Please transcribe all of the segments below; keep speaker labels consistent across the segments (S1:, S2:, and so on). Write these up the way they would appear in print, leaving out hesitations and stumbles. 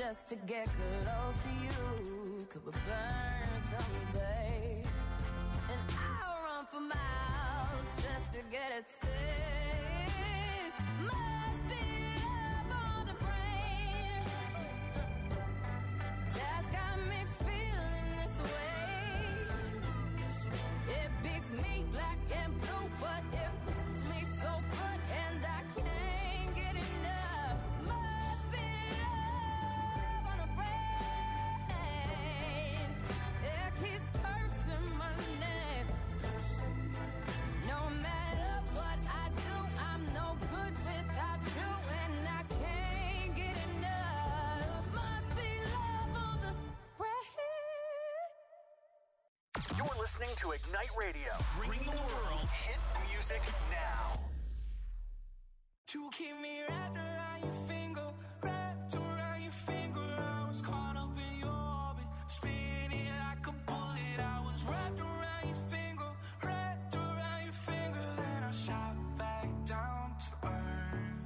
S1: just to get close to you. Could we burn someday? And I'll run for miles just to get a taste. Must be love on the brain that's got me feeling this way. It beats me black and blue, but it fits me so good and I can't get enough. Must be love on the brain. It keeps cursing my name. No matter what I do, I'm no good without you, and I can't get enough. Must be love on the brain.
S2: You're listening to Ignite Radio. Bring the world hit music now.
S3: You keep me wrapped around your finger, wrapped around your finger. I was caught up in your orbit, spinning like a bullet. I was wrapped around your finger, wrapped around your finger. Then I shot back down to earth.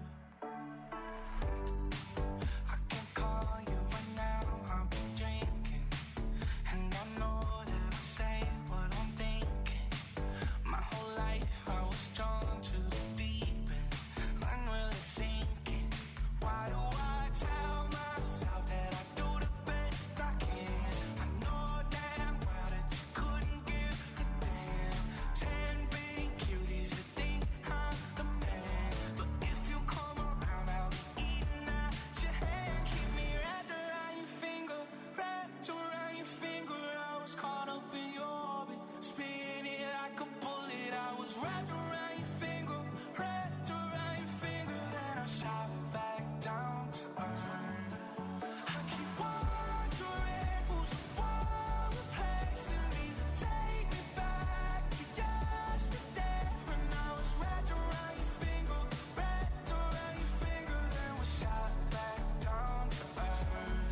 S3: I can call you right now, I've been drinking, and I know that I say what I'm thinking. My whole life I was drawn to the deep end, unreally thinking. Why do I tell myself that I do the best I can? I know damn well that you couldn't give a damn. 10 big cuties that think I'm the man, but if you come around I'll be eating at your hand. Keep me wrapped around your finger, wrapped around your finger. I was caught up in your orbit, spinning like a bullet. I was wrapped around your finger, wrapped around your finger. Then I shot back down to earth. I keep wondering who's the one replacing me. Take me back to yesterday when I was wrapped around your finger, wrapped around your finger. Then we shot back down to earth.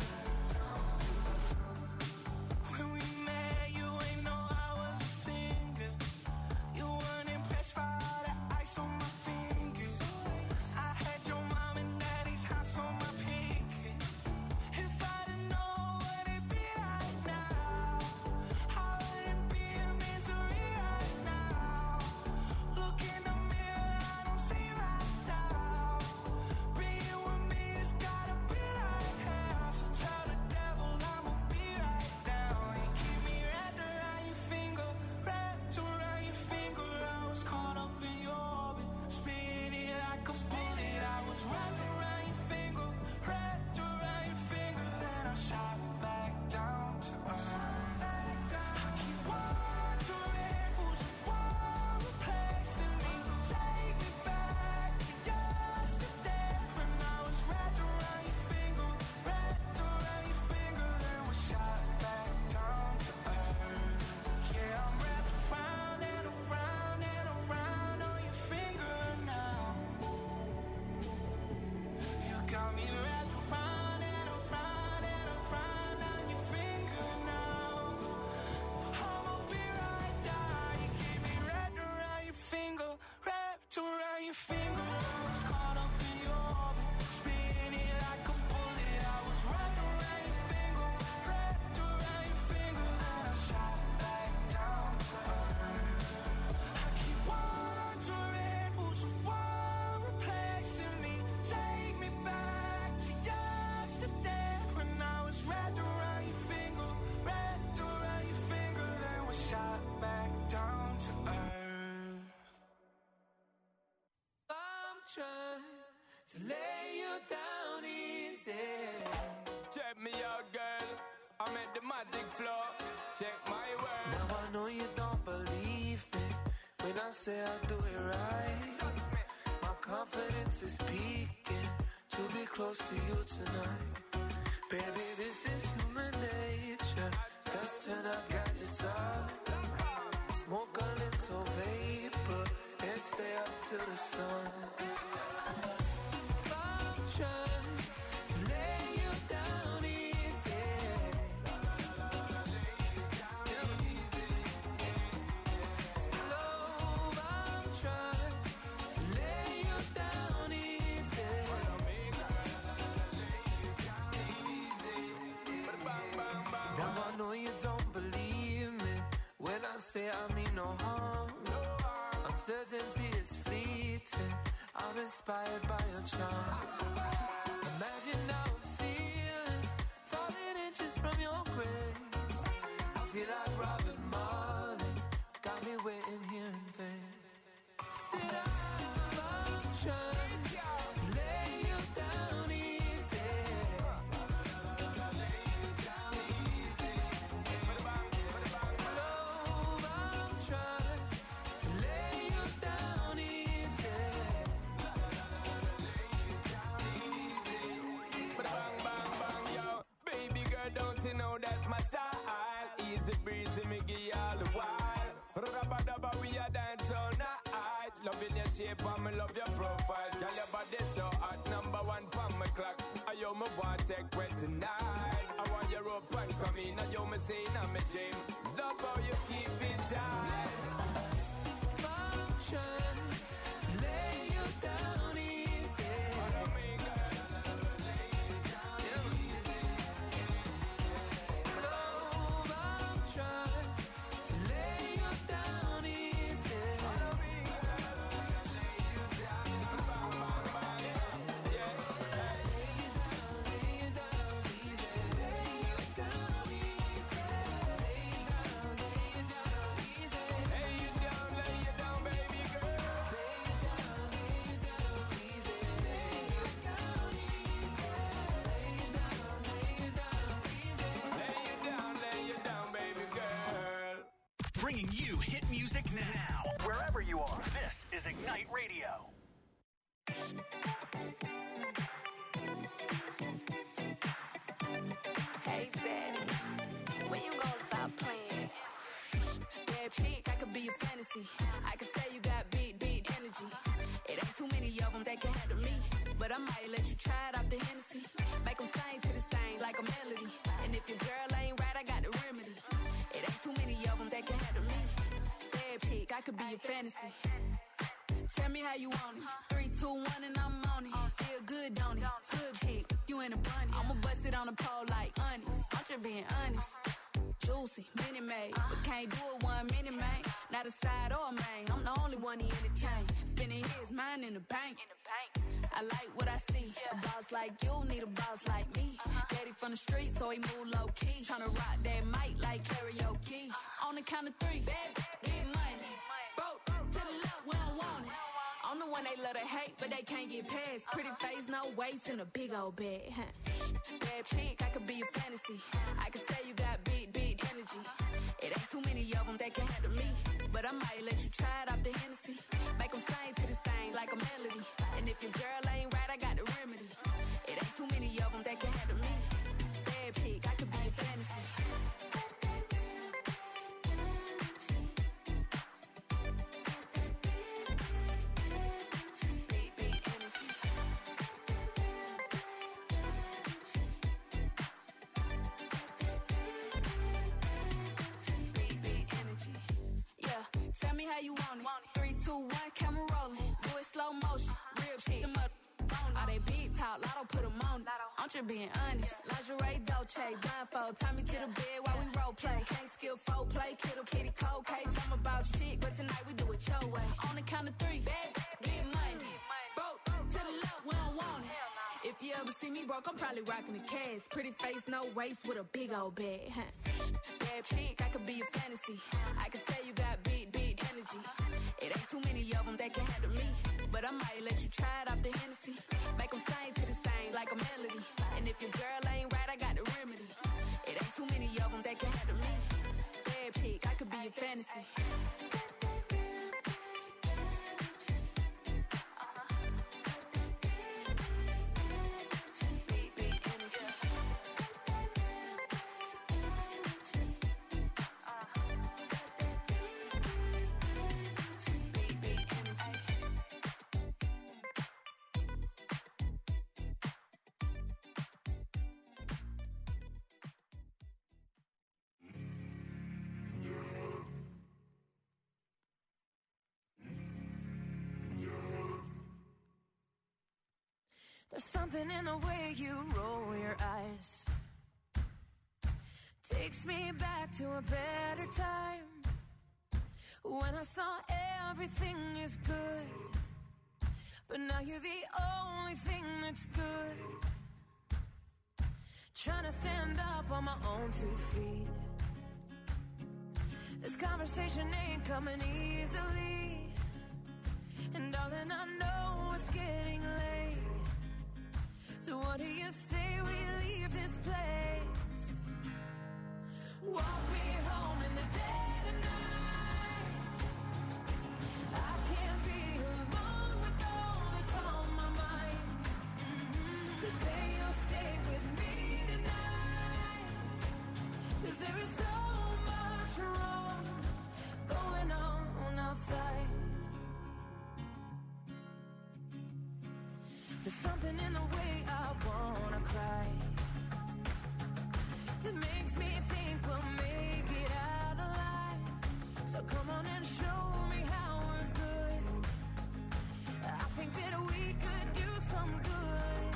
S3: When we met, you ain't know I was a singer. You weren't impressed by all the ice on my fingers. I had your mom and daddy's house on my pinky. If I didn't know what it'd be like now, I wouldn't be in misery right now. Look in the mirror, I don't see myself. Being with me has gotta be like hell. So tell the devil I'ma be right down. You keep me wrapped around your finger, wrapped around your finger. I was caught up in your orbit, spinning like a bullet. I was wrapped around your finger, wrapped around your finger. Then I shot back down to earth. I keep wondering who's the one replacing me. Take me back to yesterday when I was wrapped around your finger, wrapped around your finger. Then we shot back down to earth. Yeah, I'm wrapped around and around and around on your finger now. You got me wrapped around and around and around on your finger now. I'ma be right down. You keep me wrapped around your finger, wrapped around your finger. I was caught up in your orbit, spinning like a bullet. I was wrapped around your finger, wrapped around your finger. Then I shot back down to earth. I keep wondering who's the one replacing me. Take me back to yesterday when I was wrapped around your finger, wrapped around your finger. Then we shot back down to earth. I'm trying to lay you down easy.
S4: Check me out, girl. I'm at the magic floor. Check my word.
S3: Now I know you don't believe me when I say I do it right. My confidence is peaking to be close to you tonight. Baby, this is human nature. Let's turn our gadgets off. Smoke a little vapor and stay up till the sun. I'm trying to lay you down easy. Slow, I'm trying to lay you down easy.
S5: Uncertainty is fleeting. I'm inspired by your charms. Imagine how I'm feeling, falling inches from your grace. I feel like Robin Marley, got me waiting here in vain. Sit up, I'm trying to lay you down easy. Lay you down easy. Slow, I'm trying to lay you down easy. Lay you down easy.
S4: Bang, bang, bang, yo. Baby girl, don't you know that's my style? Easy breezy, me give you all the while. Rabba-dabba, we a dance all night. Loving your shape and me love your profile. Girl, your body so hot, number one from my clock. I yo me want take wet tonight. I want your rope and come in. I yo me say in my dream. Love how you keep it tight.
S5: I'm trying to lay you down easy.
S4: Follow me, girl.
S5: Lay you down easy. Slow, I'm trying to lay you down easy.
S4: Follow me, girl.
S5: Lay you down,
S4: Bang, bang, bang, yeah.
S5: lay you down easy. Lay you down easy. Lay you down easy.
S4: Lay you down, baby girl.
S5: Lay you down easy. Lay you down easy.
S4: Lay you down, baby girl.
S2: Bringing you hit music now. Wherever you are, this is Ignite Radio.
S1: Hey, Daddy, when you gonna stop playing? Bad chick, I could be a fantasy. I could tell you got big energy. It ain't too many of them that can handle me. But I might let you try it off the Hennessy. Make them sing to this thing like a melody. And if your girl ain't right, I got the remedy. It ain't too many of them that can handle me. Bad chick, I could be a fantasy. Tell me how you want it. 3, 2, 1, and I'm on it. Feel good, don't it? Hood chick, you in a bunny. I'ma bust it on the pole like honest. I'm just being honest. Juicy, mini made, but can't do it 1 minute, man. Not a side or a main. I'm the only one he entertain. Spending his mind in the bank. I like what I see. A boss like you need a boss like me. Daddy from the street, so he move low key. Tryna rock that mic like karaoke. On the count of 3, baby, get money. Broke to the left, we don't want it. I'm the one they love to hate, but they can't get past. Pretty face, no waist, and a big old bag. Bad chick, I could be a fantasy. I could tell you got big energy. It ain't too many of them that can handle me. But I might let you try it off the Hennessy. Make them sing to this thing like a melody. And if your girl ain't right, I got the remedy. It ain't too many of them that can handle me. Bad chick, I could be a fantasy. Tell me how you want it. 3, 2, 1, camera rolling. Do it slow motion. Real chick. Them up on all they big talk. Lotto put them on it. I'm just being honest. Lingerie, Dolce, blindfold. Tie me to the bed while we role play. Can't skill folk play. Kittle kitty cold case. I'm a boss chick, but tonight we do it your way. On the count of 3, baby, get money. Broke to the left, we don't want it. If you ever see me broke, I'm probably rocking a cast. Pretty face, no waist, with a big old bag. Bad chick, I could be a fantasy. I could tell you got big energy. It ain't too many of them that can handle me. But I might let you try it off the Hennessy. Make them sing to this thing like a melody. And if your girl ain't right, I got the remedy. It ain't too many of them that can handle me. Bad chick, I could be a fantasy.
S6: There's something in the way you roll your eyes. Takes me back to a better time. When I saw everything is good, but now you're the only thing that's good. Trying to stand up on my own 2 feet. This conversation ain't coming easily, and darling, I know it's getting late. So what do you say we leave this place? Walk me home in the dead of night. I can't be alone with all that's on my mind. So say you'll stay with me tonight, 'cause there is so much wrong going on outside. There's something in the way I wanna cry that makes me think we'll make it out alive. So come on and show me how we're good. I think that we could do some good.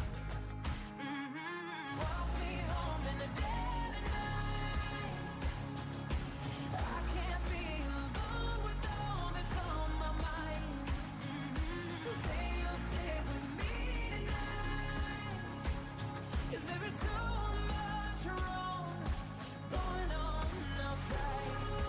S6: Walk me home in the dead of night. I can't be alone with all that's on my mind. So say you'll stay with me tonight, 'cause there is so much wrong going on outside.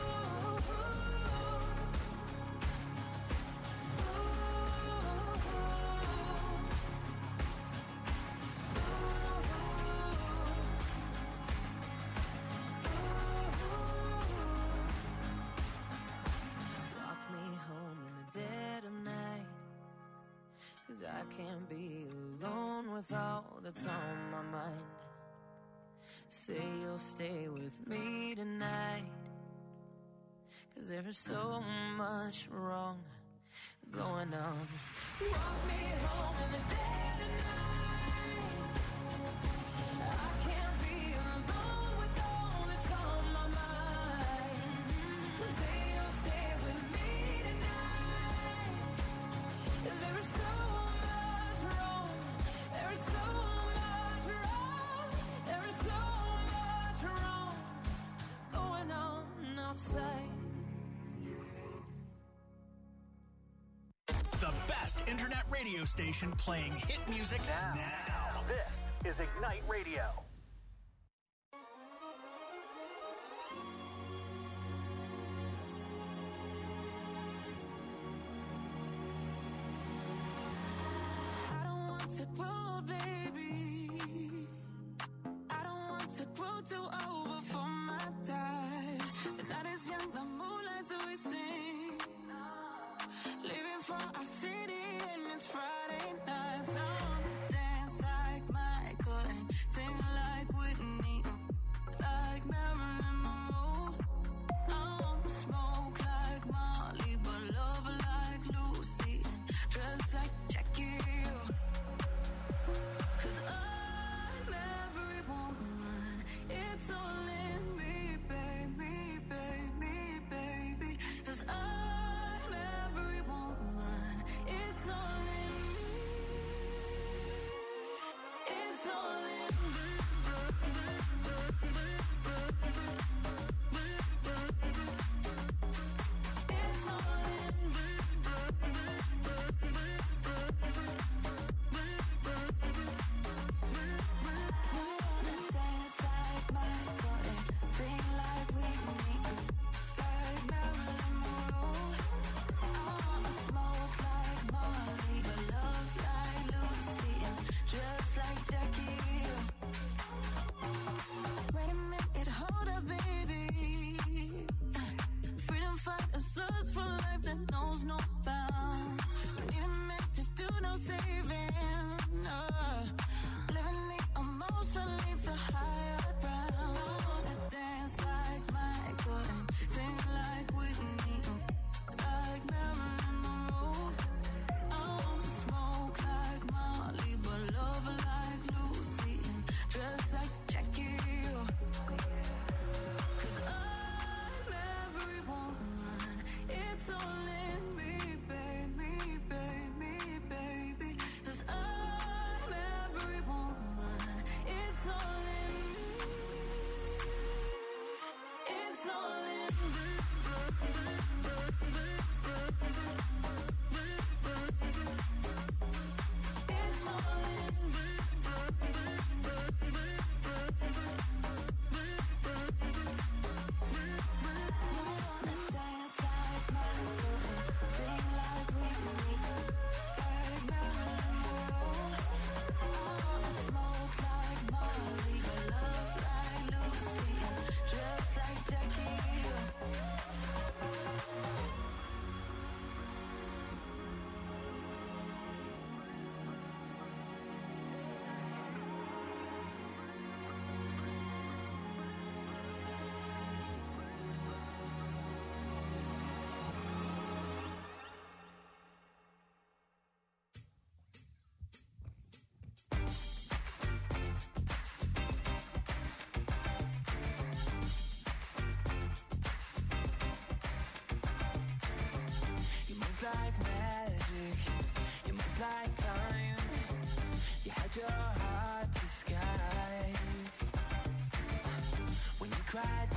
S6: Walk me home in the dead of night, 'cause I can't be alone with all that's on my mind. Say you'll stay with me tonight, 'cause there is so much wrong going on. Walk me home in the dead of night. I can't be alone with all that's on my mind. So say you'll stay with me tonight, 'cause there is so much wrong. There is so much wrong. There is so much wrong going on outside.
S2: The best internet radio station playing hit music now. This is Ignite Radio.
S3: I don't want to grow, baby. I don't want to grow too old before my time. The night is young, the moonlight's wasting. Leaving for our city and it's Friday night. So I wanna dance like Michael and sing like Whitney, like Marilyn Monroe. I want to smoke like Molly, but love like Lucy and dress like Jackie. 'Cause I'm every woman, it's all in me, baby, baby, baby. 'Cause I'm every woman, it's all in me, it's all in me.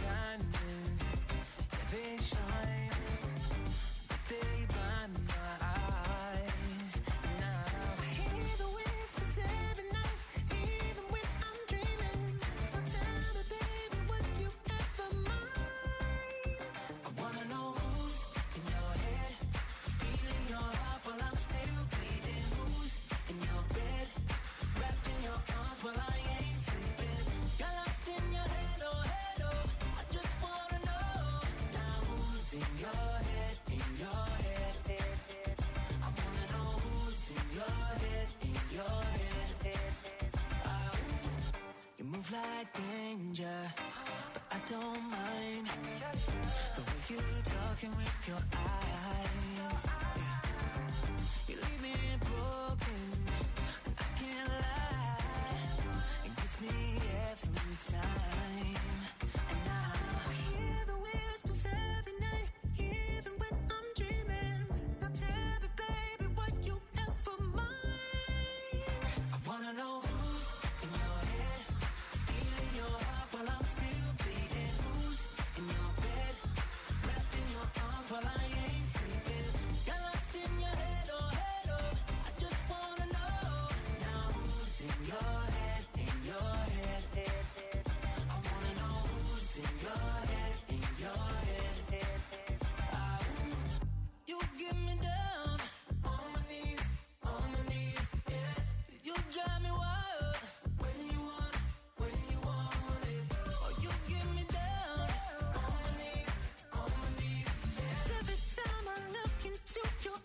S5: diamonds, yeah, they shine, but they blind my eyes. Now I hear the whispers every night, even when I'm dreaming. Now tell me, baby, would you ever mind? I wanna know who's in your head, stealing your heart while I'm still bleeding. Who's in your bed, wrapped in your arms while I ain't sleeping. You're lost in your head, oh, head, oh. I just wanna know now who's in your head, in your head, head, head. I wanna know who's in your head, in your head, head, head. You move like danger, but I don't mind the way you talking with your eyes. Yeah. You leave me broken, and I can't lie. It gets me every time. And now I hear the whispers every night, even when I'm dreaming. Now tell me, baby, would you ever mind? I wanna know who's in your head, stealing your heart while I'm still bleeding. Who's in your bed, wrapped in your arms while I ain't sleeping. You're lost in your head, oh, head, oh. I just wanna know now who's in your head, in your head, head, head. I wanna know who's in your head, in your head, head, head. You get me down on my knees, yeah. You drive me wild when you want it. Oh, you get me down on my knees, yeah. Every time I look into your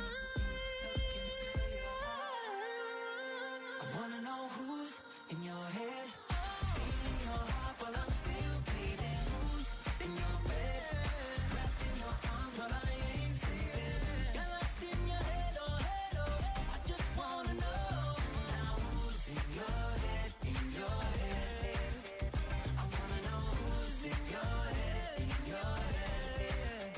S5: eyes, I wanna know who's in your head, stealing your heart while I'm still bleeding. Who's in your bed, wrapped in your arms while I ain't sleeping. You're lost in your head, oh, head, oh. I just wanna know now who's in your head, in your head, head, head. I wanna know who's in your head, in your head, head.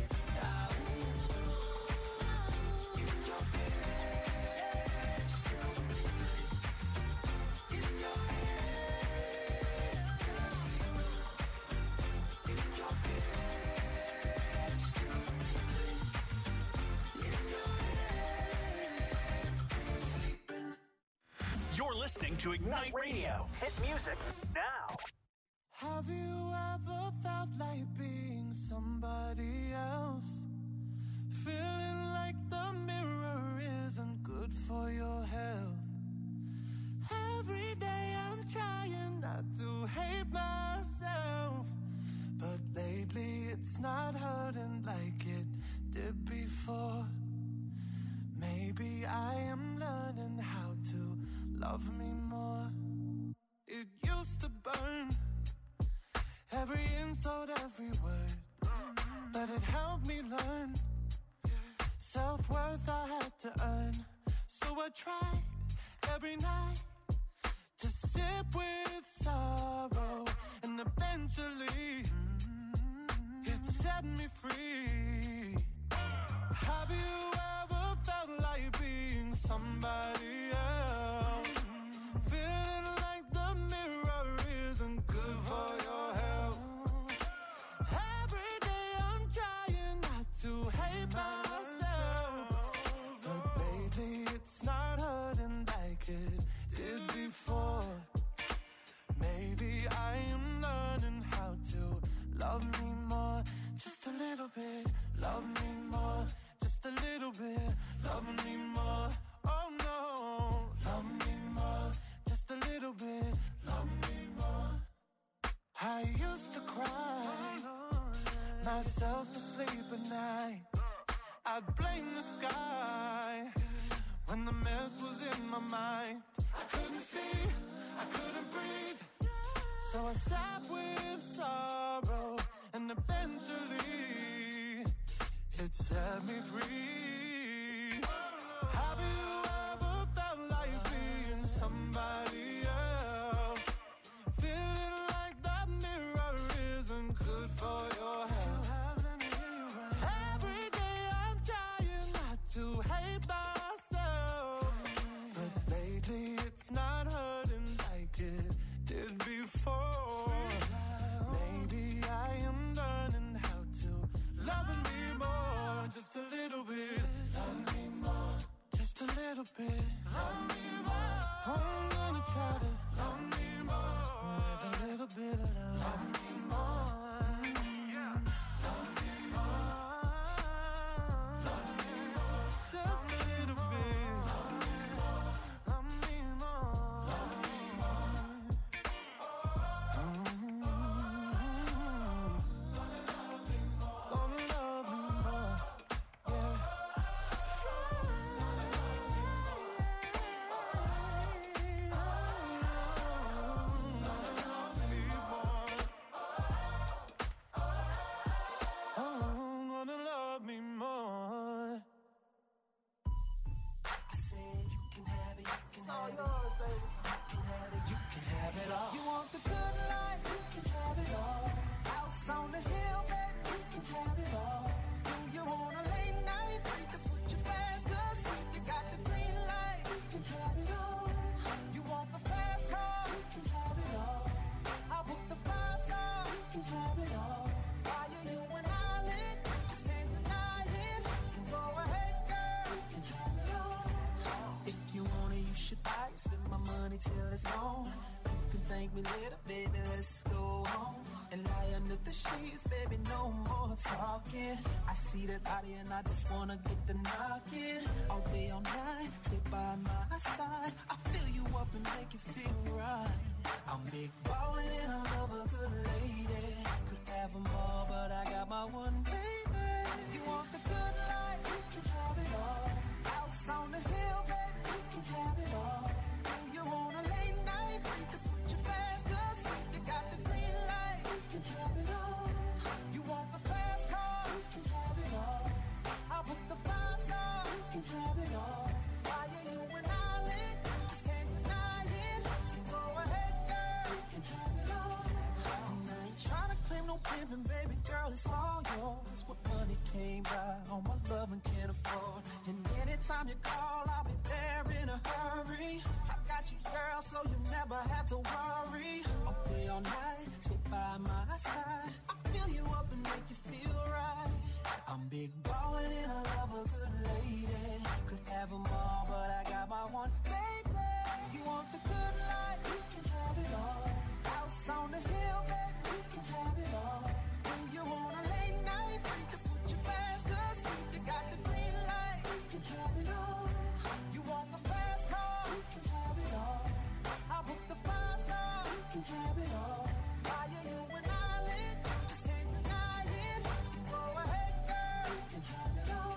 S2: You're listening to Ignite Radio. Hit music now.
S3: Have you ever felt like being somebody else? Feeling like the mirror isn't good for your health. Every day I'm trying not to hate myself, but lately it's not hurting like it did before. Maybe I am learning how to love me more. It used to burn, every insult, every word, but it helped me learn self-worth I had to earn. So I tried every night to sip with sorrow, and eventually it set me free. Have you ever felt like being somebody else? Feeling like the mirror isn't good for your health. Every day I'm trying not to hate myself, but lately it's not hurting like it did before. Maybe I am learning how to love me more, just a little bit. Love me more, just a little bit. Love me more, oh no. Love me more, just a little bit. Love me more. I used to cry myself to sleep at night. I'd blame the sky when the mess was in my mind. I couldn't see, I couldn't breathe, so I sat with sorrow, and eventually it set me free. Have you ever felt like being somebody else? Feeling like that mirror isn't good for your health. Every day I'm trying not to hate myself, but lately it's not hurting like it did before. Maybe I love me more. Yeah. Love me more. Love me more. Just a little bit. Love me more. Love me more. Love me more. Gonna love me more. Yeah. Gonna love me more. I said you can have it, you can have it. Yours, baby. You can have it, you can have it all. You want the good life, you can have it all. House on the hill, baby, you can have it all. You want a late night, to put you fast asleep. You got the green light, you can have it all. You want the fast car, you can have it all. I'll book the 5-star, you can have it all. Why are you an island? Just can't deny it. So go ahead, girl, you can have it all. If you want it, you should buy it. Spend my money till it's gone. You can thank me later, baby, let's go home. And lie under the sheets, baby, no more talking. I see that body and I just wanna get the knocking. All day, all night, stay by my side. I fill you up and make you feel right. I'm big ballin' and I love a good lady. Could have them all, but I got my one baby. You want the good life, you can have it all. House on the hill, baby, you can have it all. You want a late night, to put you fast asleep. You got the green light, you can have it all. You want the fast car, you can have it all. I'll book the 5-star, you can have it all. Why are you an island? Just can't deny it. So go ahead, girl, you can have it all. And I ain't trying to claim no pimpin', baby girl, it's all yours. What money came by, all my love and can't afford. And anytime you call, I'll be there in a hurry. I got you, girl, so you never have to worry. All day, all night, stay by my side. I fill you up and make you feel right. I'm big ballin' and I love a good lady. Could have them all, but I got my one baby. You want the good life, you can have it all. House on the hill, baby, you can have it all. When you want a late night, to put you fast asleep. You got the green light, you can have it all. You want the fast car, you can have it all. I'll book the 5-star, you can have it all. Why are you an island? Just can't deny it. So go ahead, girl, you can have it all.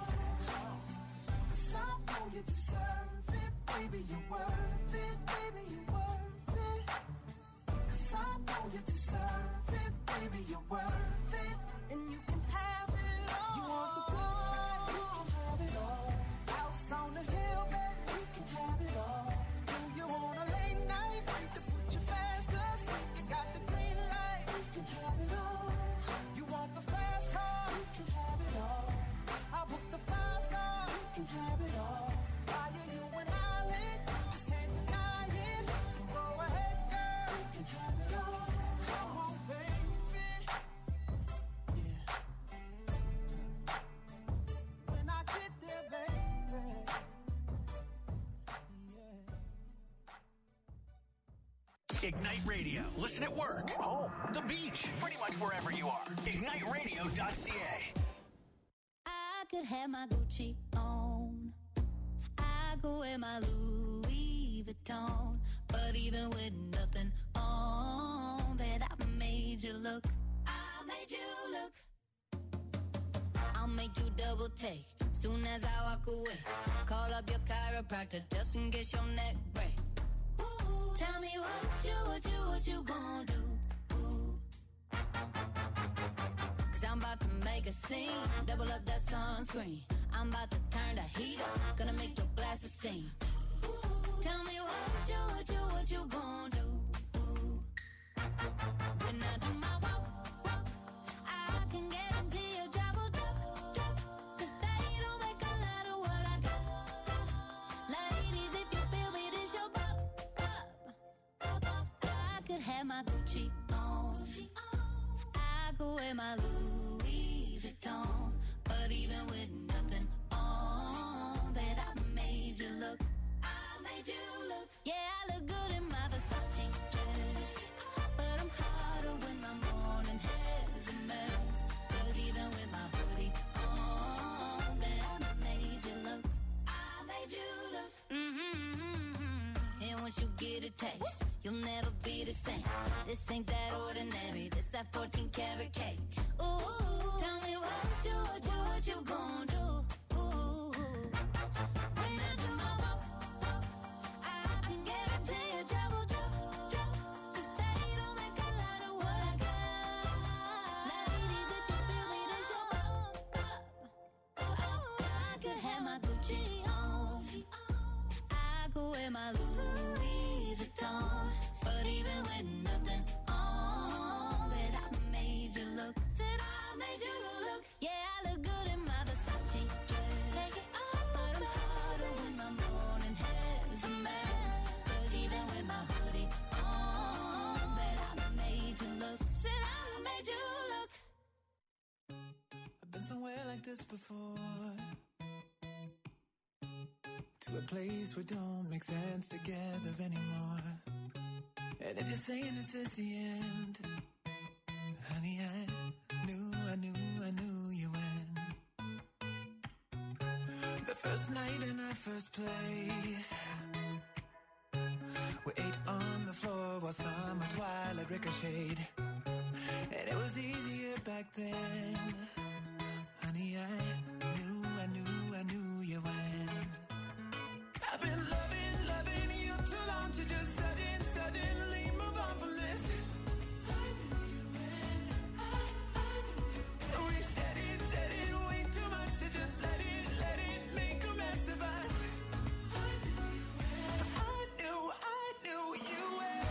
S3: 'Cause I know you deserve it, baby, you're worth it, baby, you're worth it. 'Cause I know you deserve it, baby, you're worth it. And you can have it all. You want the good life, you can have it all. House on the hill, baby, you can have it all. When you want a late night, to put you fast asleep. You got the green light, you can have it all. You want the fast car, you can have it all. I'll book the 5-star, you can have it all. Why are you an island? Just can't deny it. So go ahead, girl, you can have it all. Come on, baby. Yeah. When I get there, baby. Yeah.
S2: Ignite Radio. Listen at work, home, the beach, pretty much wherever you are. IgniteRadio.ca.
S7: I could have my Gucci on. I go wear my Louis Vuitton. But even with nothing on, bet I made you look. I made you look. I'll make you double take soon as I walk away. Call up your chiropractor just in case your neck break. Ooh, tell me what you gonna do? Ooh. 'Cause I'm about to make a scene, double up that sunscreen. I'm about to turn the heat up, gonna make your glasses steam. Ooh, tell me what you gonna do? Ooh. When I do my walk, I can guarantee your job will drop. 'Cause they don't make a lot of what I got. Ladies, if you feel me, this your pop. I could have my Gucci on. I go wear my Louis Vuitton. But even with nothing on, bet I made you look. I made you look. Yeah, I look good in my Versace dress, but I'm hard to Gucci on. I go in my Louis Vuitton. But even with nothing on, bet I made you look. Said I made you look. Yeah, I look good in my Versace dress. Take it off, but I'm hotter when my morning hair's a mess. 'Cause even with my hoodie on, bet I made you look. Said I made you look.
S3: I've been somewhere like this before. To a place where don't make sense together anymore. And if you're saying this is the end, honey, I knew you when. The first night in our first place, we ate on the floor while summer twilight ricocheted. And it was easier back then. Honey, I knew you when. I've been loving you too long to just suddenly move on from this. I knew you when. I knew you when. We said it way too much to just let it make a mess of us. I knew you when. I knew you when.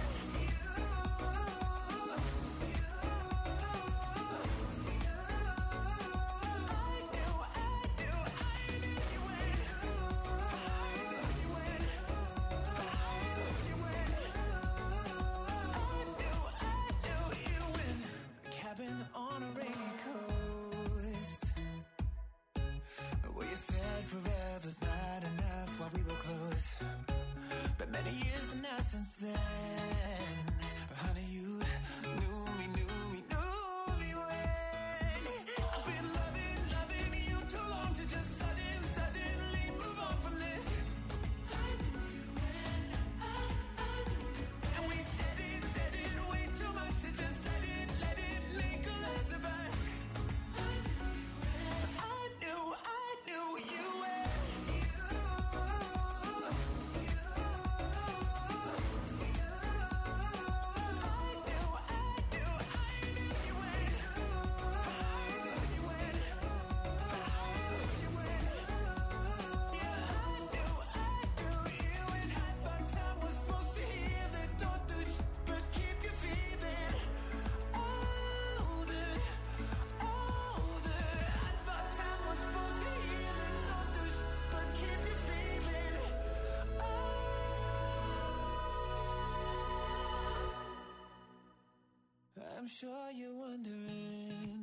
S3: On a rainy coast, where you said forever's not enough while we were close. But many years to now since then. But honey, you knew me when. I've been loving you too long to just suddenly move on from this. I knew you when. I knew you when. And we said it way too much to just let it make a mess of us. I knew you when. I knew you when. I'm sure you're wondering,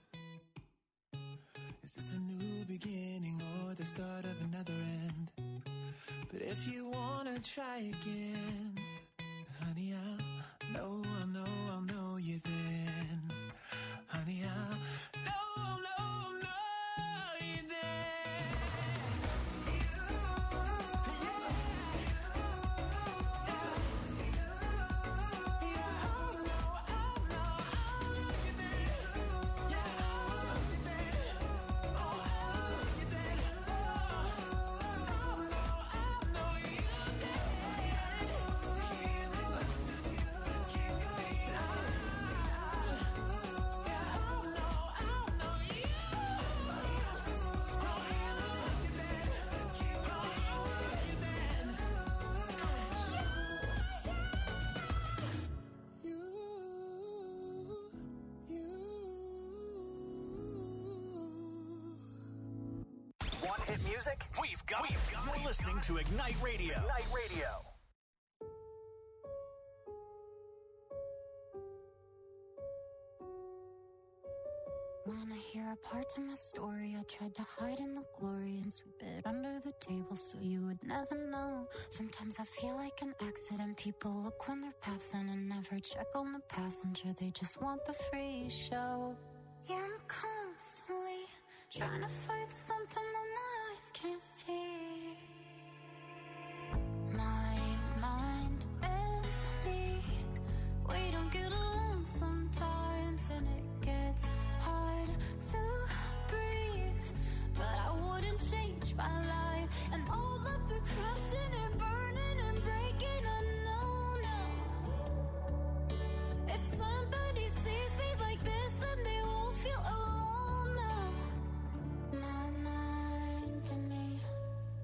S3: is this a new beginning or the start of another end? But if you wanna try again, honey, I'll know you then. Honey, I'll know you then.
S2: Want hit music? We've got it. You're listening to Ignite Radio. Ignite Radio.
S8: Wanna hear a part of my story? I tried to hide in the glory and sweep it under the table so you would never know. Sometimes I feel like an accident. People look when they're passing and never check on the passenger. They just want the free show. Yeah, I'm constantly trying to fight something that my eyes can't see. My mind and me, we don't get along sometimes, and it gets hard to breathe. But I wouldn't change my life, and all of the crashing and burning and breaking, I know now. If somebody sees me like this, then they won't feel alone now. My mind and me,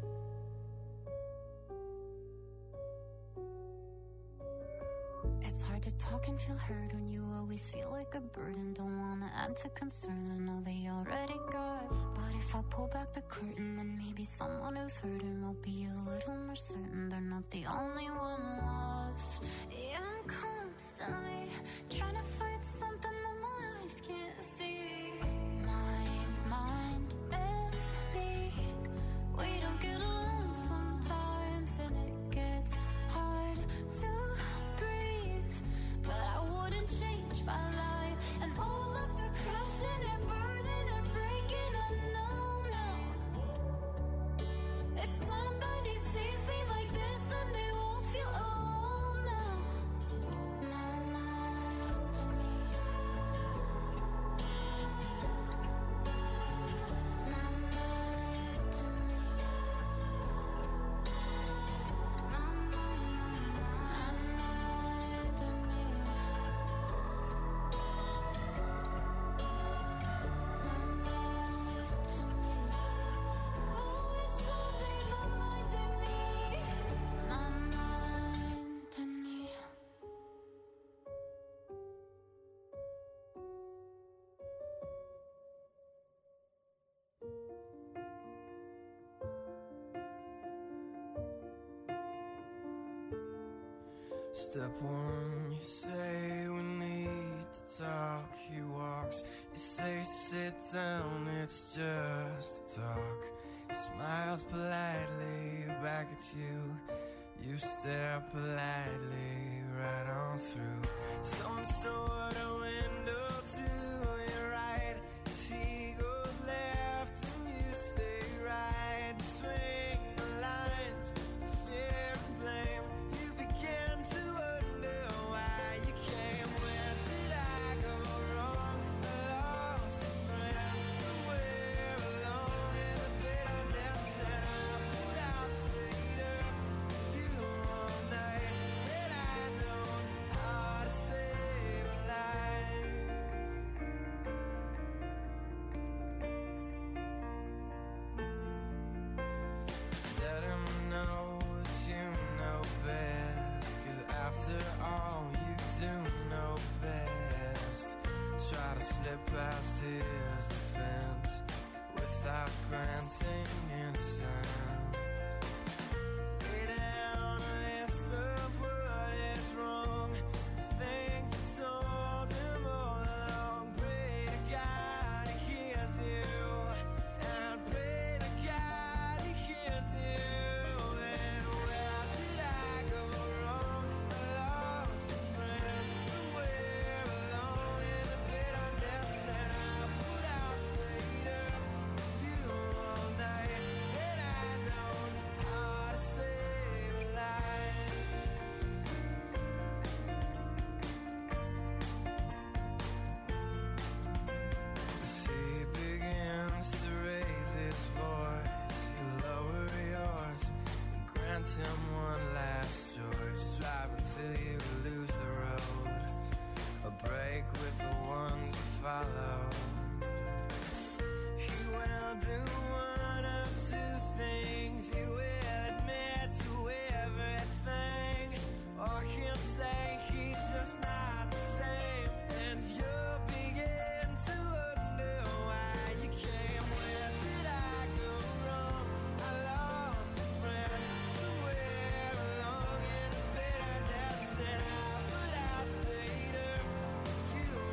S8: talk and feel heard when you always feel like a burden. Don't wanna add to concern, I know they already got. But if I pull back the curtain, then maybe someone who's hurting will be a little more certain they're not the only one lost. Yeah, I'm constantly trying to fight something that my eyes can't see. My mind and me, we don't get along sometimes, and it gets hard to breathe. But I wouldn't change my life and all of the crashing and burning and breaking. I know now. If somebody sees me like this, then they won't feel alone now. My mind and me. My mind and me. My mind and me. Oh, it's only my mind and me. My mind and me.
S5: Step one, you say we need to talk. He walks, you say sit down, it's just a talk. He smiles politely back at you. You stare politely right on through some sort of window to your right. As he goes left and you stay right. Between the lines, fear and blame, you begin to wonder why you came. Where did I go wrong? I lost a friend somewhere alone in the bitterness, and I put out straight up with you all night. Had I known how to save a life. Let him know that you know best, 'cause after all you do know best. Try to slip past his defense without granting innocence. Lay down a list of what is wrong, things you told him all along. Pray to God he hears you, and pray to God he hears you. And where did I go wrong? I lost a friend somewhere alone in the bitterness, and I put out straight up with you all night. Had I known how to save a life. As he begins to raise his voice, you lower yours, grant him one last choice. Drive until you lose the road, a break with the ones you follow. He will do one of two things. He will admit to everything, or he'll say he's just not the same, and you'll begin to wonder why you came. Where did I go wrong? I lost a friend somewhere along in the bitterness, and I put out straight up with you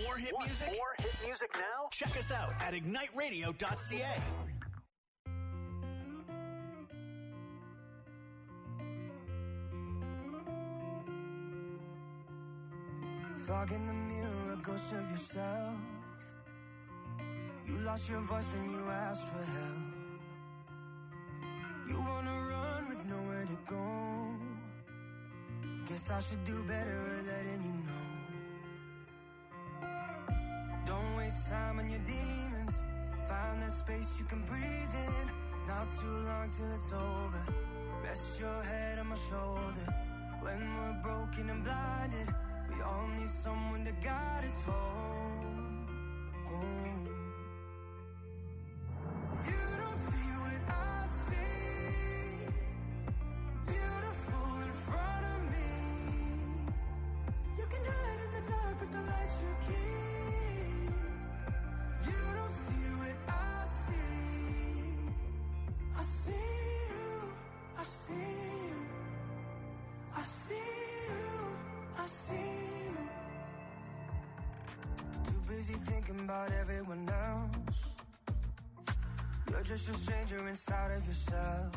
S2: more hit music? More hit music now? Check us out at igniteradio.ca.
S3: Fog in the mirror, a ghost of yourself. You lost your voice when you asked for help. You wanna run with nowhere to go. Guess I should do better at letting you know. Don't waste time on your demons. Find that space you can breathe in. Not too long till it's over. Rest your head on my shoulder. When we're broken and blinded, we all need someone to guide us home, home. You don't see what I see. Beautiful in front of me. You can hide in the dark with the lights you keep. You don't see what I see. I see you, I see you, I see you, I see you. Too busy thinking about everyone else. You're just a stranger inside of yourself.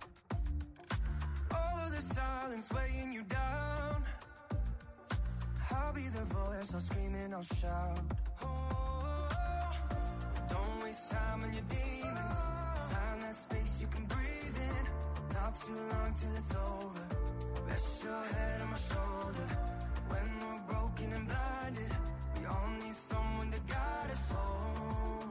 S3: All of the silence weighing you down. I'll be the voice, I'll scream and I'll shout. Oh, don't waste time on your demons. Find that space you can breathe in. Not too long till it's over. Rest your head on my shoulder. When we're broken and blinded, we all need someone to guide us home.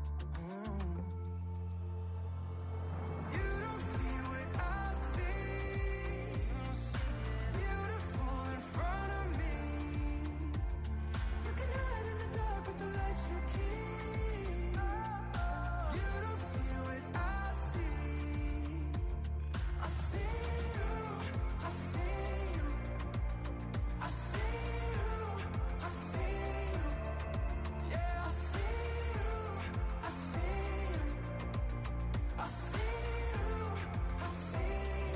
S3: You don't see what I see. Beautiful in front of me. You can hide in the dark with the lights you keep. You don't see what I see. I see you, I see you, I see you, I see you. Yeah, I see you, I see you, I see you, I see you.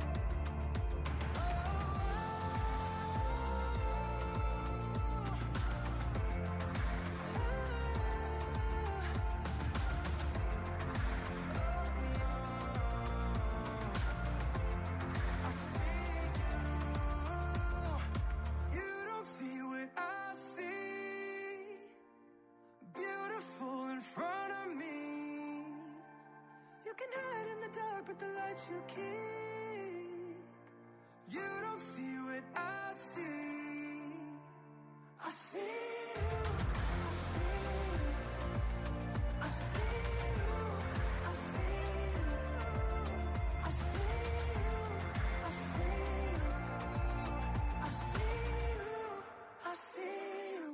S3: You don't see what I see. Beautiful in front of me. You can hide in the dark with the lights you keep. You don't see what I see. I see you, I see you, I see you, I see you, I see you, I see you, I see you.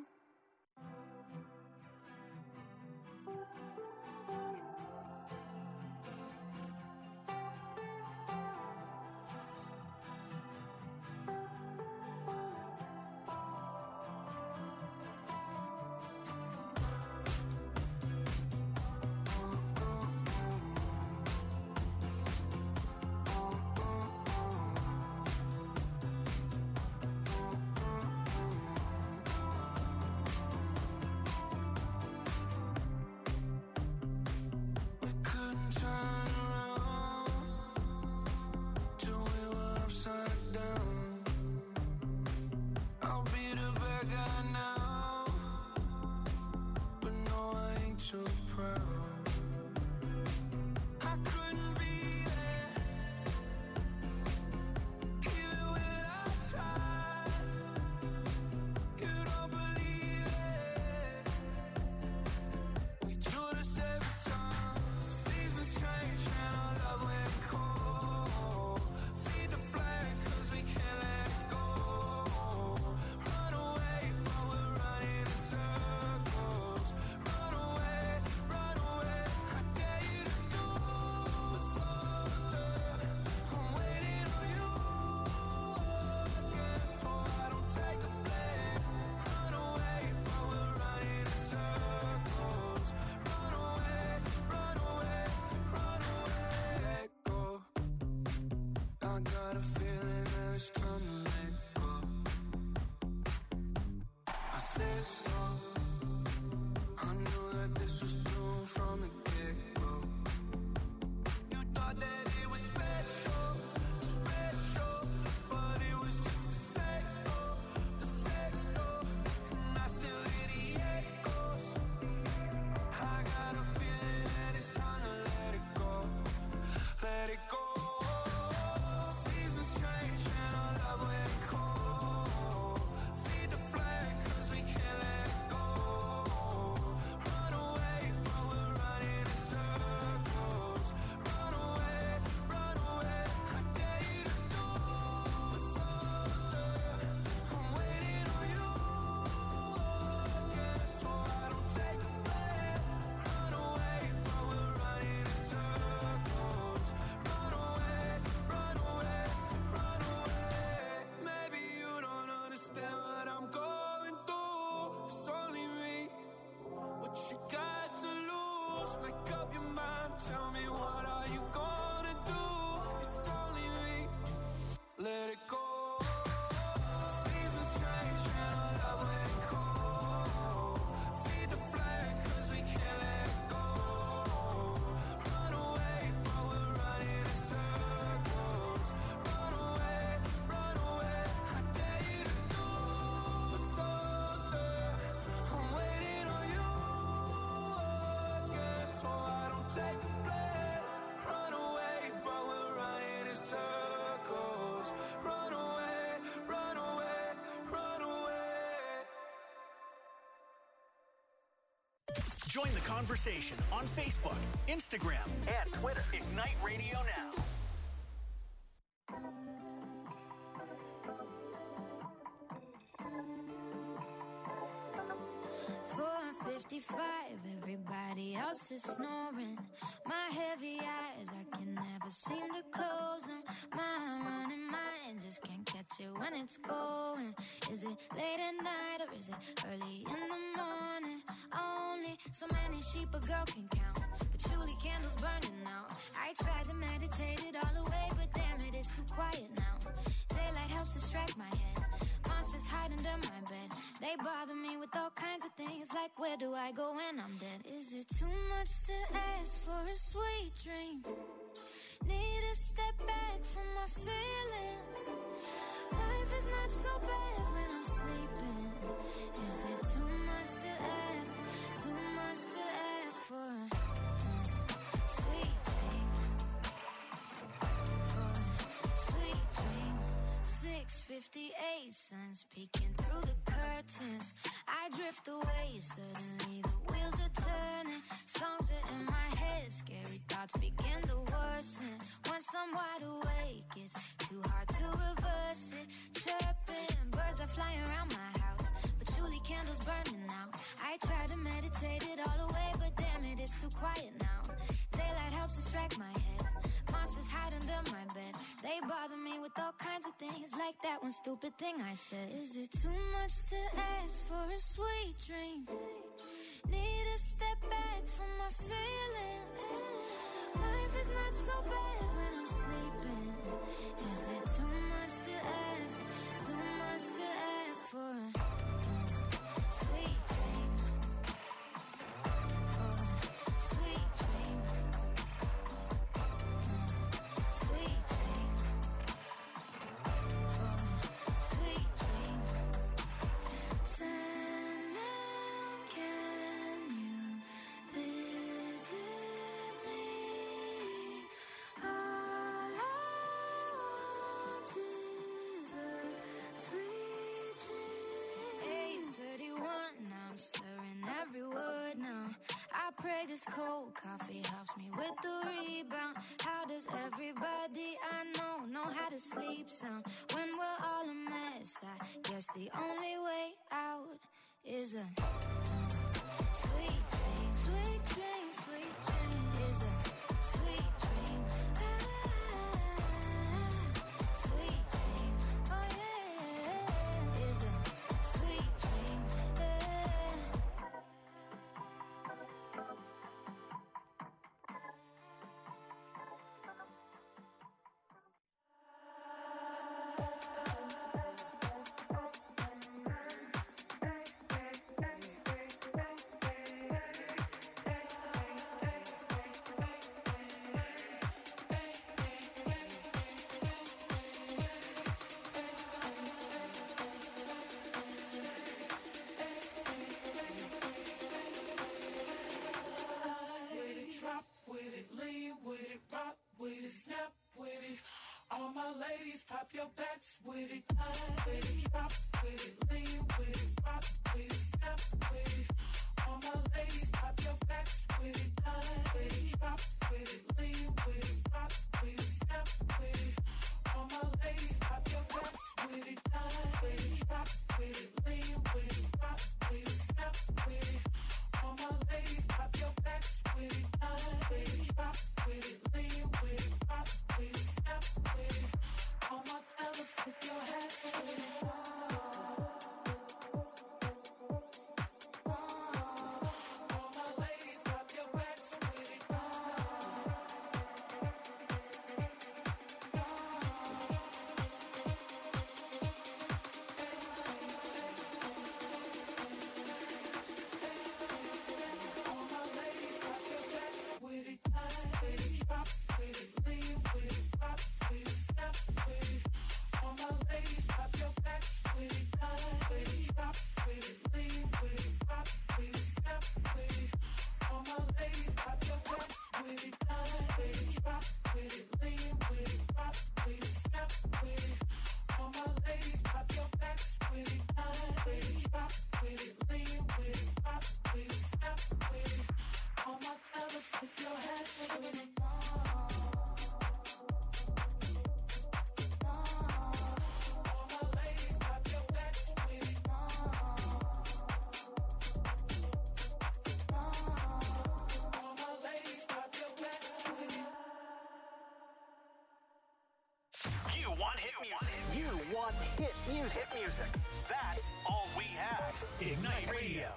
S3: make up your mind. Tell me, what are you gonna do? It's only me. Let it go. Seasons change and our love ain't cold. Feed the flag 'cause we can't let it go. Run away, but we're running in circles. Run away, I dare you to do something. I'm waiting on you again, so I don't take the blame. Run away, but we're running in circles. Run away, run away, run away.
S2: Join the conversation on Facebook, Instagram, and Twitter. Ignite Radio Now.
S8: 4:55, everybody else is snoring. My heavy eyes, I can never seem to close them. My running mind just can't catch it when it's going. Is it late at night or is it early in the morning? Only so many sheep a girl can count, patchouli candles burning out. I tried to meditate it all away, but damn it, it's too quiet now. Daylight helps distract my head. Monsters hide under my bed. They bother me with all kinds of things, like where do I go when I'm dead? Is it too much to ask for a sweet dream? Need to step back from my feelings. Life is not so bad when I'm sleeping. Is it too much to ask? Too much to ask for a sweet dream? For a sweet dream. 6:58, sun's peeking through the curtains. I drift away, suddenly the wheels are turning. Songs are in my head, scary thoughts begin to worsen. Once I'm wide awake, it's too hard to reverse it. Chirping, birds are flying around my house, patchouli candles burning out. I try to meditate it all away, but damn it, it's too quiet now. Daylight helps distract my head. Monsters hide under my bed. They bother me with all kinds of things, like that one stupid thing I said. Is it too much to ask for a sweet dream? Need to step back from my feelings. Life is not so bad when I'm sleeping. Is it too much to ask? Too much to ask for a sweet dream? For a sweet dream. Sweet dream. For a sweet dream. Sandman, can you visit me? All I want is a sweet dream. 8:31, now I'm slurring every word now. I pray this cold coffee helps me with the rebound. How does everybody I know how to sleep sound? When we're all a mess, I guess the only way out is a sweet dream. Sweet dream, sweet dream. Is a sweet dream. Sweet dream. Oh yeah. Is a sweet dream.
S5: Drop with it, lean with it, rock with it, snap with it. All my ladies, pop your backs with it. With it, drop with it, lean with it, rock with it, snap with it. All my ladies, pop your backs with it. With it, drop with it, lean with it, rock with it, snap with it. All my ladies, pop your backs with it. With it, drop with it, lean with it, rock with it, snap with it. All my ladies, pop your backs with it. With it, drop with it, lean with it, rock with it, snap with it. All my fellas, put your hats with it.
S2: hit music. That's all we have. Ignite Radio.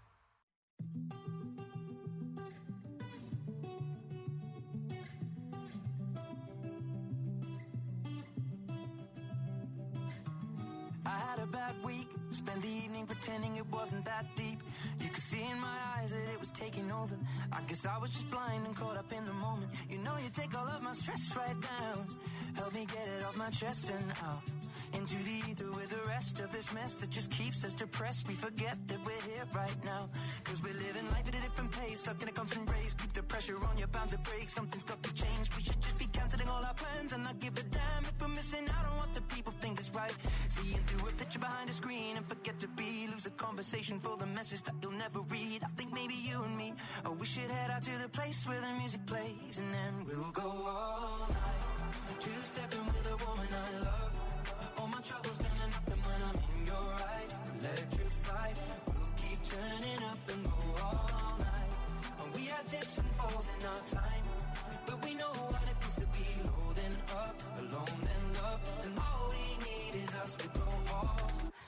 S3: I had a bad week, spent the evening pretending it wasn't that deep. You could see in my eyes that it was taking over. I guess I was just blind and caught up in the moment. You know you take all of my stress right down. Help me get it off my chest and out into the ether with the rest of this mess that just keeps us depressed. We forget that we're here right now, cause we're living life at a different pace, stuck in a constant race. Keep the pressure on, you're bound to break. Something's got to change. We should just be cancelling all our plans and not give a damn if we're missing out on what the people think is right. Seeing through a picture behind a screen and forget to be, lose the conversation for the message that you'll never read. I think maybe you and me, oh, we should head out to the place where the music plays, and then we'll go all night, two-stepping with a woman I love. All my troubles gonna nothing when I'm in your eyes. Electrified, we'll keep turning up and go all night. And we had dips and falls in our time, but we know what it feels to be low then up, alone then love. And all we need is us to go all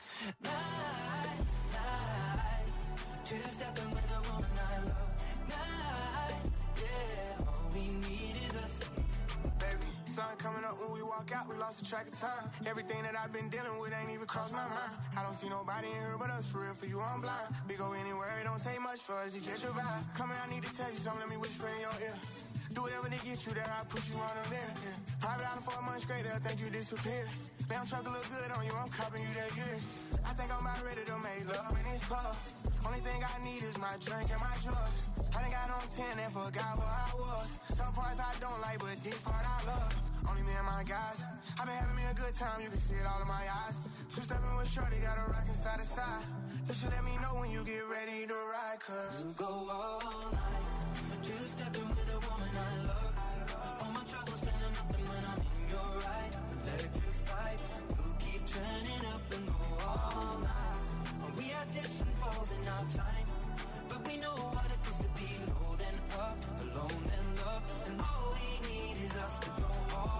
S3: night, night. Two-stepping with a woman I love. Night, yeah, all we need is us.
S9: Baby, sun coming up when we walk out, we lost the track of time. Everything that I've been dealing with ain't even crossed my mind. I don't see nobody in here but us, for real, for you I'm blind. We go anywhere, it don't take much for us to catch your vibe. Come here, I need to tell you something, let me whisper in your ear. Do whatever to get you there, I push you on them there. Yeah. Private island for a month straight, they'll think you disappeared. Damn truck look good on you, I'm copping you that years. I think I'm about ready to make love in this club. Only thing I need is my drink and my drugs. I done got on 10 and forgot where I was. Some parts I don't like, but this part I love. Only me and my guys. I've been having me a good time, you can see it all in my eyes. Two-stepping with shorty, got a rockin' side to side. You should let me know when you get ready to ride, cause
S3: we'll go all night, two-stepping with a woman I love. All my troubles gonna nothing when I'm in your eyes. Electrified, we'll keep turning up and go all night. We had dips and falls in our time, but we know what it is to be low then up, alone then love. And all we need is us to go all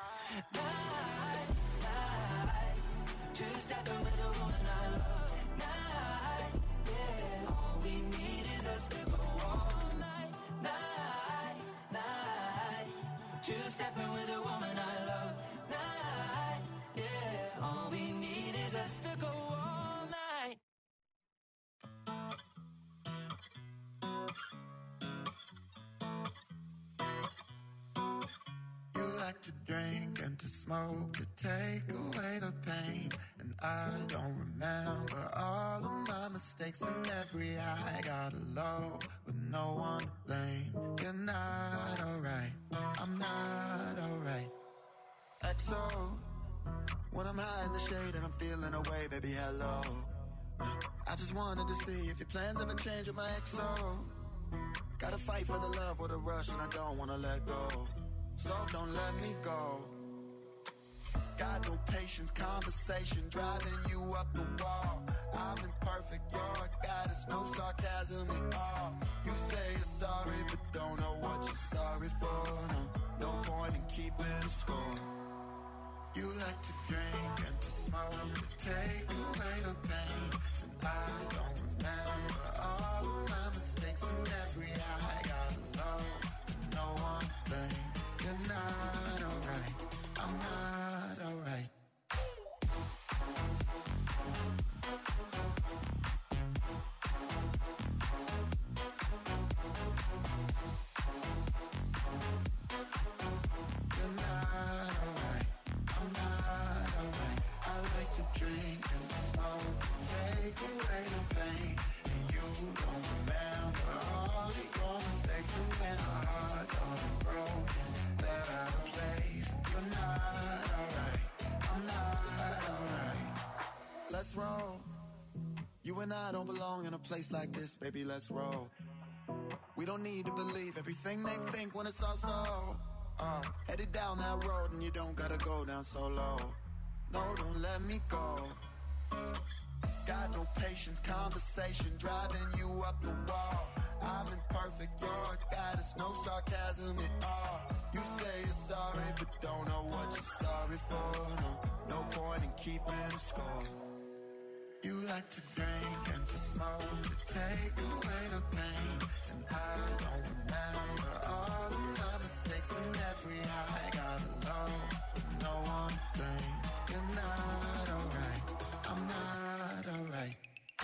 S3: night, night. Two-stepping with a woman I love. Night, yeah, all we need is us to go all night, night, night. Two-stepping with a woman I love. Night, yeah, all we need is us to go all night.
S10: You like to drink and to smoke to take away the pain, and I don't remember all of my mistakes. And every I got low with no one to blame. You're not alright, I'm not alright. XO, when I'm high in the shade and I'm feeling away, baby, hello. I just wanted to see if your plans ever change with my XO. Gotta fight for the love with a rush and I don't wanna let go. So don't let me go. Got no patience, conversation driving you up the wall. I'm imperfect, you're a goddess, no sarcasm at all. You say you're sorry, but don't know what you're sorry for. No point in keeping score. You like to drink and to smoke to take away the pain, and I don't remember all of my mistakes. And every I got low, no one to blame. You're not alright, I'm not alright. You're not alright, I'm not alright. I like to drink and to smoke, take away the pain, and you don't remember all of your mistakes. And when our hearts are broken, they're out of place. You're not alright, I'm not alright. Let's roll. You and I don't belong in a place like this, baby, let's roll. We don't need to believe everything they think when it's all so. Headed down that road and you don't gotta go down so low. No, don't let me go. Got no patience, conversation driving you up the wall. I'm imperfect, you're a goddess, no sarcasm at all. You say you're sorry, but don't know what you're sorry for. No point in keeping score. You like to drink and to smoke to take away the pain. And I don't remember all of my mistakes and every high. Got alone with no one thing. You're not alright, I'm not alright.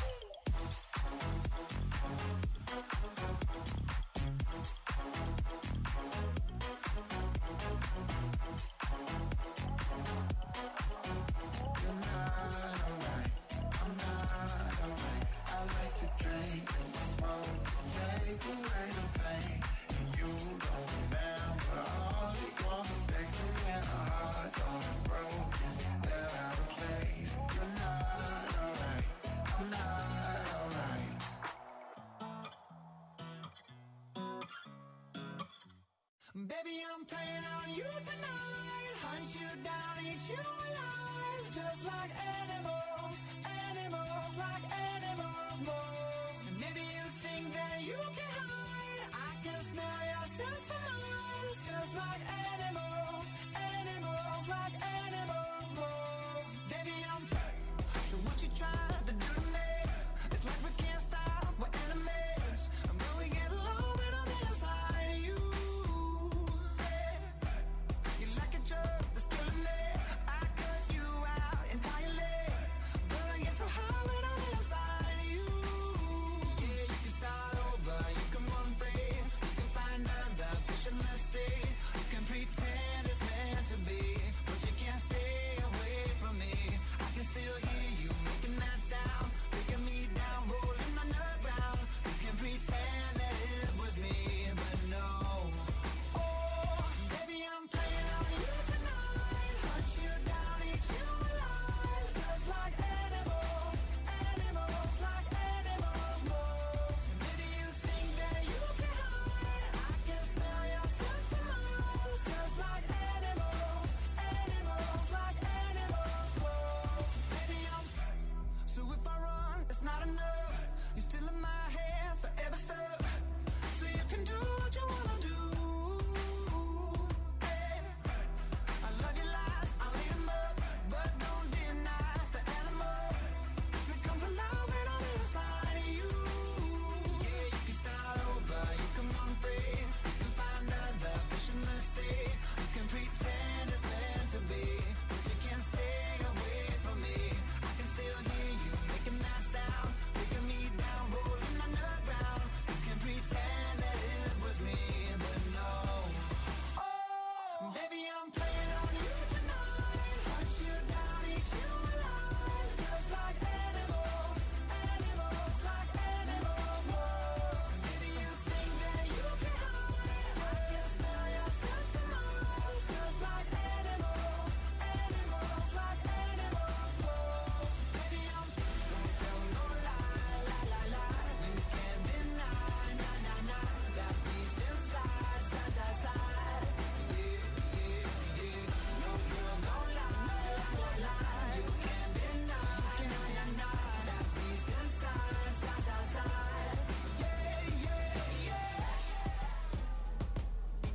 S3: Baby, I'm playing on you tonight. Hunt you down, eat you alive. Just like animals, animals, like animals, moles. And maybe you think that you can hide. I can smell yourself from